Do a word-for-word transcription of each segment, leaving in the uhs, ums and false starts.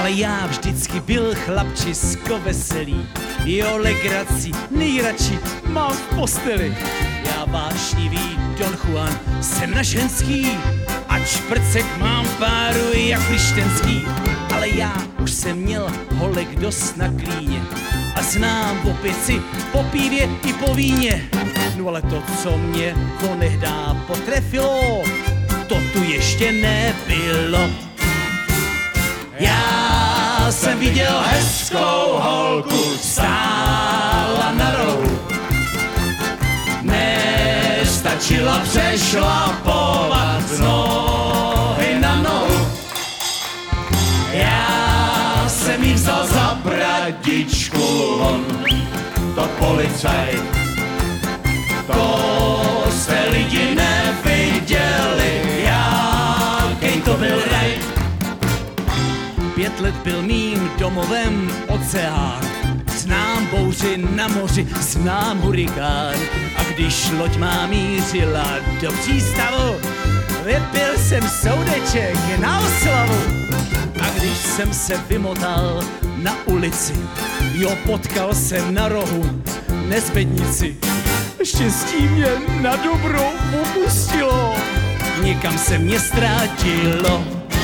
já vždycky byl chlapčisko veselý, jo legraci nejradši mám v posteli. Já vášnivý Don Juan, jsem na ženský, ač prcek mám páru jak Lištenský. Ale já už jsem měl holek dost na klíně a znám o pici, po pívě i po víně. No ale to, co mě onehdá potrefilo, to tu ještě nebylo. Já jsem viděl hezkou holku, stála na rohu, nestačila přešlapovat z nohy na nohu. Já jsem jí vzal za bradičku, on to policajt. To jste lidi neviděli, jaký to byl raj. Pět let byl mým domovem oceán, znám bouři na moři, znám hurikán. A když loď má mířila do přístavu, vypil jsem soudeček na oslavu. A když jsem se vymotal na ulici, jo, potkal jsem na rohu nezbednici. Štěstí mě na dobro opustilo, někam se mě ztratilo.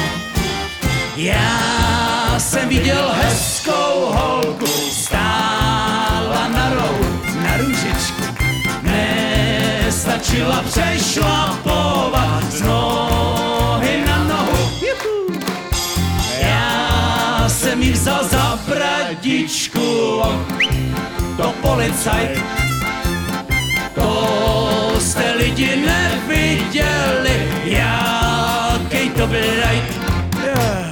Já jsem viděl hezkou holku, stála na rohu, na růžičku, nestačila přešlapovat z nohy na nohu. Já jsem jí vzal za bradičku, to policajt. To jste lidi neviděli, jaký to byl raj. Yeah.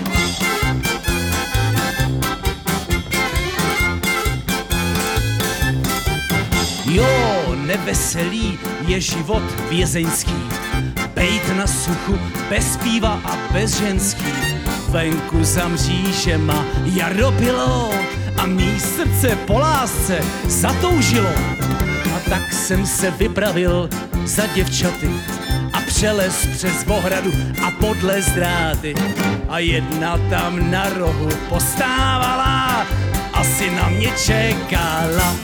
Jo, neveselý je život vězeňský, bejt na suchu, bez piva a bez ženský. Venku za mřížema jaro bylo a mý srdce po lásce zatoužilo. A tak jsem se vypravil za děvčaty a přelez přes ohradu a podlez dráty. A jedna tam na rohu postávala, asi na mě čekala.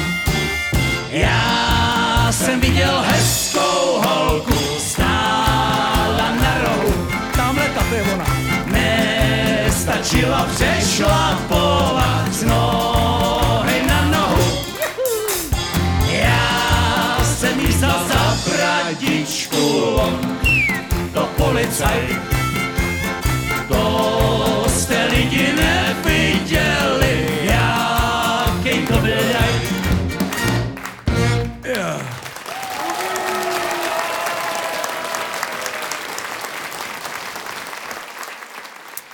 Já jsem viděl hezkou holku, stála na rohu, tamhle ta je ona. Nestačila přešlapovat z nohy na nohu. Já jsem jí vzal za bradičku, to policajt.